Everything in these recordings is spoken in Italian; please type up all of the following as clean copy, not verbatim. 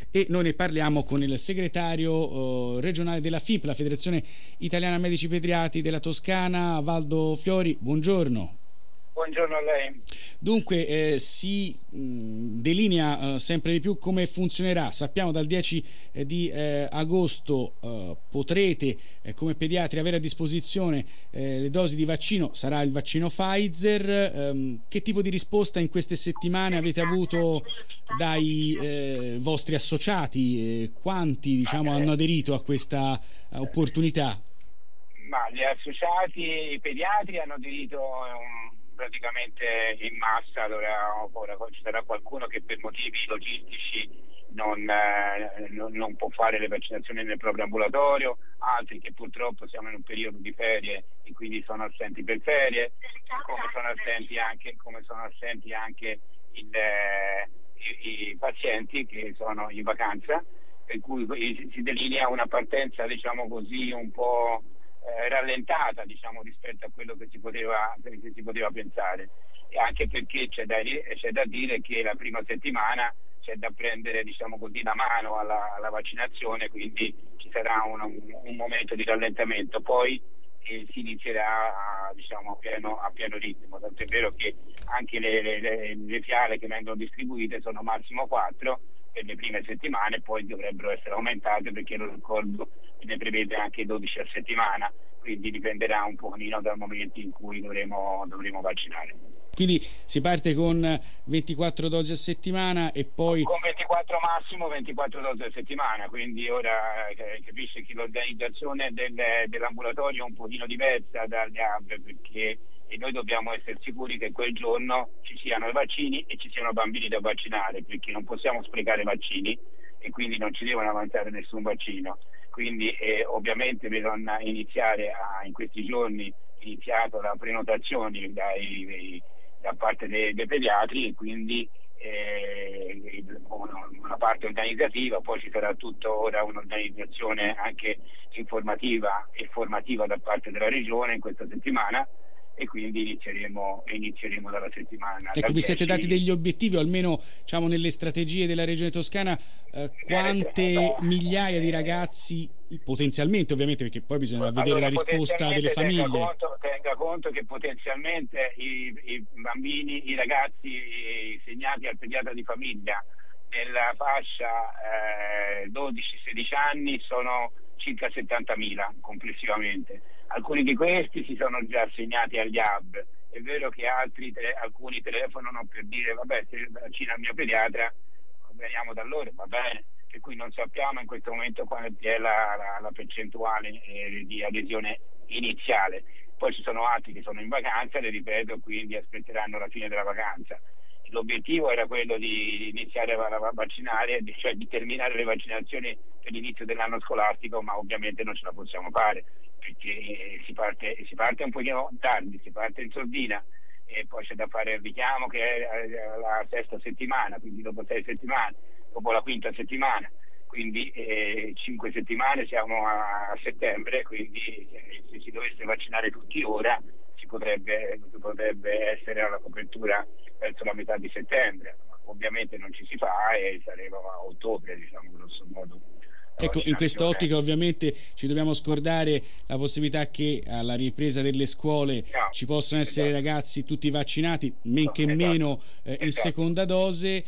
e noi ne parliamo con il segretario regionale della FIP, la Federazione Italiana Medici Pediatri della Toscana, Valdo Fiori. Buongiorno. Buongiorno a lei. Dunque si delinea sempre di più come funzionerà. Sappiamo dal 10 di agosto potrete come pediatri avere a disposizione le dosi di vaccino, sarà il vaccino Pfizer. Che tipo di risposta in queste settimane avete avuto dai vostri associati? Quanti hanno aderito a questa opportunità? Ma gli associati pediatri hanno aderito praticamente in massa. Ora ci sarà qualcuno che per motivi logistici non può fare le vaccinazioni nel proprio ambulatorio, altri che purtroppo siamo in un periodo di ferie e quindi sono assenti per ferie, come sono assenti anche i pazienti che sono in vacanza, per cui si delinea una partenza, diciamo così, un po' rallentata, diciamo, rispetto a quello che si poteva pensare, e anche perché c'è da dire che la prima settimana c'è da prendere, diciamo così, la mano alla vaccinazione, quindi ci sarà un momento di rallentamento, poi si inizierà a pieno ritmo, tant'è vero che anche le fiale che vengono distribuite sono massimo 4 per le prime settimane, poi dovrebbero essere aumentate perché lo ricordo ne prevede anche 12 a settimana, quindi dipenderà un pochino dal momento in cui dovremo vaccinare. Quindi si parte con 24 dosi a settimana e poi con 24 dosi a settimana, quindi ora capisce che l'organizzazione dell'ambulatorio è un pochino diversa dagli hub, perché noi dobbiamo essere sicuri che quel giorno ci siano i vaccini e ci siano bambini da vaccinare, perché non possiamo sprecare vaccini e quindi non ci devono avanzare nessun vaccino. Quindi ovviamente bisogna iniziare in questi giorni iniziato la prenotazione da parte dei pediatri, e quindi una parte organizzativa, poi ci sarà tutta ora un'organizzazione anche informativa e formativa da parte della regione in questa settimana, e quindi inizieremo dalla settimana. Ecco, vi siete dati degli obiettivi, o almeno nelle strategie della Regione Toscana, quante migliaia di ragazzi, potenzialmente ovviamente, perché poi bisogna vedere la risposta delle famiglie. Tenga conto che potenzialmente i bambini, i ragazzi segnati al pediatra di famiglia nella fascia 12-16 anni sono circa 70.000 complessivamente. Alcuni di questi si sono già assegnati agli hub. È vero che alcuni telefonano per dire vabbè, se vaccina il mio pediatra veniamo da loro, va bene, per cui non sappiamo in questo momento quale è la percentuale di adesione iniziale. Poi ci sono altri che sono in vacanza, le ripeto, quindi aspetteranno la fine della vacanza. L'obiettivo era quello di iniziare a vaccinare, cioè di terminare le vaccinazioni per l'inizio dell'anno scolastico, ma ovviamente non ce la possiamo fare perché si parte un pochino tardi, si parte in sordina e poi c'è da fare il richiamo che è la sesta settimana, quindi dopo 6 settimane, dopo la quinta settimana, quindi 5 settimane siamo a settembre, quindi se si dovesse vaccinare tutti ora si potrebbe essere alla copertura verso la metà di settembre. Ovviamente non ci si fa e saremo a ottobre, diciamo, grosso modo. Ecco, in questa ottica ovviamente ci dobbiamo scordare la possibilità che alla ripresa delle scuole ci possono essere ragazzi tutti vaccinati, men che meno in seconda dose.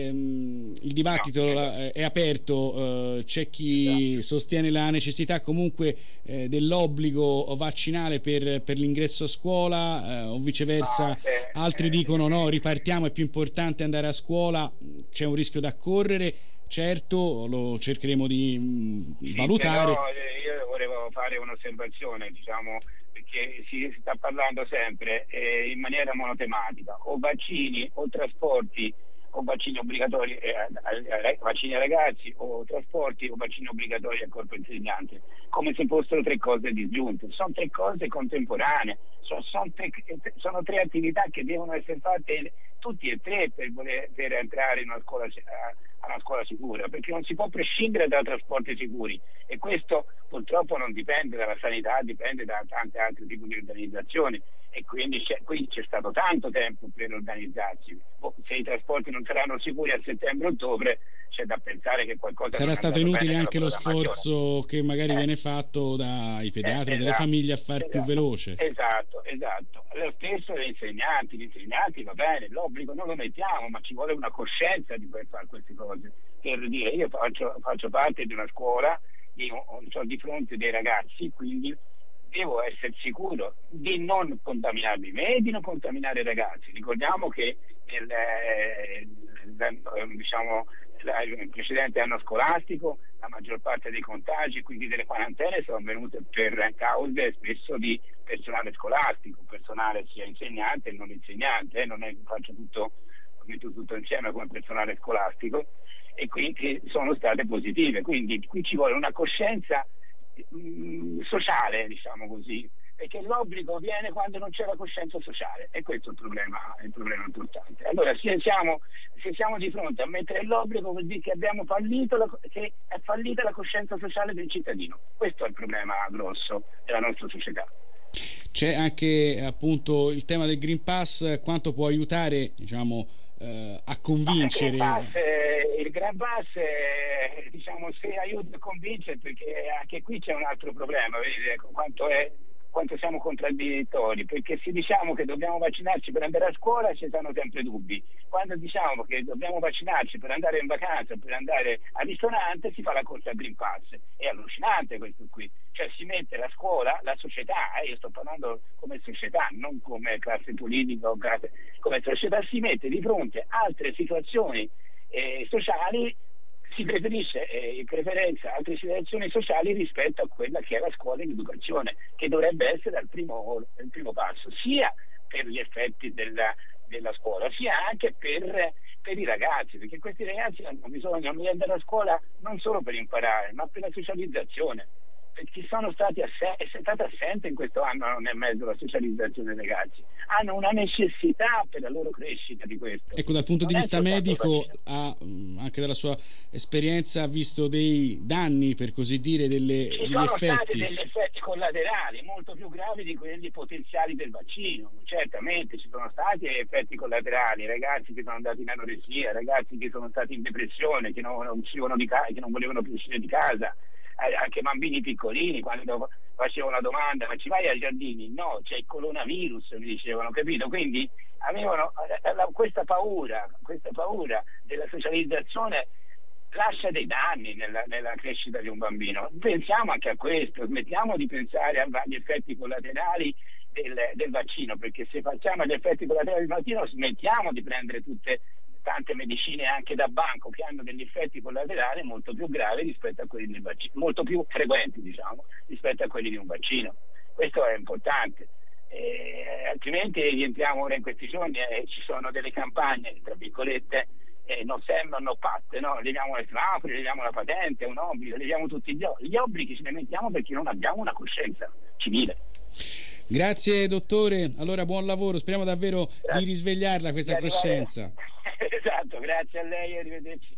Il dibattito è aperto, c'è chi sostiene la necessità comunque dell'obbligo vaccinale per l'ingresso a scuola, o viceversa altri dicono no, ripartiamo, è più importante andare a scuola, c'è un rischio da correre. Certo, lo cercheremo di valutare. Però io volevo fare un'osservazione, diciamo, perché si sta parlando sempre in maniera monotematica, o vaccini o trasporti, o vaccini obbligatori vaccini ai ragazzi, o trasporti o vaccini obbligatori al corpo insegnante, come se fossero 3 cose disgiunte. Sono 3 cose contemporanee, sono 3 attività che devono essere fatte tutti e 3 per entrare in una scuola sicura, perché non si può prescindere da trasporti sicuri, e questo purtroppo non dipende dalla sanità, dipende da tanti altri tipi di organizzazioni. e quindi c'è stato tanto tempo per organizzarsi. Se i trasporti non saranno sicuri a settembre-ottobre, c'è da pensare che qualcosa sarà stato inutile anche lo sforzo che magari viene fatto dai pediatri, dalle famiglie a far più veloce. Esatto. Lo stesso gli insegnanti va bene, l'obbligo non lo mettiamo, ma ci vuole una coscienza di poter fare queste cose, per dire io faccio parte di una scuola, io ho di fronte dei ragazzi, quindi devo essere sicuro di non contaminarmi me e di non contaminare i ragazzi. Ricordiamo che il precedente anno scolastico la maggior parte dei contagi, quindi delle quarantene, sono venute per cause spesso di personale scolastico, personale sia insegnante che non insegnante, non è che metto tutto insieme come personale scolastico, e quindi sono state positive. Quindi qui ci vuole una coscienza sociale, diciamo così, perché l'obbligo viene quando non c'è la coscienza sociale, e questo è il problema importante. Allora se siamo di fronte a mettere l'obbligo, vuol dire che abbiamo fallito, che è fallita la coscienza sociale del cittadino. Questo è il problema grosso della nostra società. C'è anche appunto il tema del Green Pass, quanto può aiutare, diciamo, a convincere. Il Green Pass diciamo, se aiuta a convincere, perché anche qui c'è un altro problema, vedete quanto siamo contraddittori, perché se diciamo che dobbiamo vaccinarci per andare a scuola ci sono sempre dubbi, quando diciamo che dobbiamo vaccinarci per andare in vacanza, per andare al ristorante, si fa la corsa al Green Pass. È allucinante questo qui, cioè si mette la scuola, la società, io sto parlando come società, non come classe politica o come società, si mette di fronte a altre situazioni sociali, si preferisce in preferenza altre situazioni sociali rispetto a quella che è la scuola in educazione, che dovrebbe essere il primo passo, sia per gli effetti della scuola, sia anche per i ragazzi, perché questi ragazzi hanno bisogno di andare a scuola non solo per imparare, ma per la socializzazione, perché è stata assente in questo anno e mezzo la socializzazione dei ragazzi, hanno una necessità per la loro crescita di questo. Ecco, dal punto di vista medico, anche dalla sua esperienza, ha visto dei danni, per così dire, degli effetti? Ci sono stati degli effetti collaterali molto più gravi di quelli potenziali del vaccino, certamente ci sono stati effetti collaterali, ragazzi che sono andati in anoressia, ragazzi che sono stati in depressione, che non uscivano di casa, che non volevano più uscire di casa, anche bambini piccolini. Quando facevo la domanda, ma ci vai ai giardini? No, c'è il coronavirus, mi dicevano, capito? Quindi avevano questa paura della socializzazione, lascia dei danni nella crescita di un bambino. Pensiamo anche a questo, smettiamo di pensare agli effetti collaterali del vaccino, perché se facciamo gli effetti collaterali del vaccino smettiamo di prendere tante medicine anche da banco che hanno degli effetti collaterali molto più gravi rispetto a quelli del vaccino, molto più frequenti, diciamo, rispetto a quelli di un vaccino. Questo è importante, altrimenti rientriamo ora in questi giorni e ci sono delle campagne, tra virgolette, non sembrano patte, no? Leviamo le semafori, leviamo la patente, è un obbligo, leviamo tutti gli obblighi, ce ne mettiamo perché non abbiamo una coscienza civile. Grazie dottore, allora buon lavoro, speriamo davvero di risvegliarla questa coscienza. Esatto, grazie a lei e arrivederci.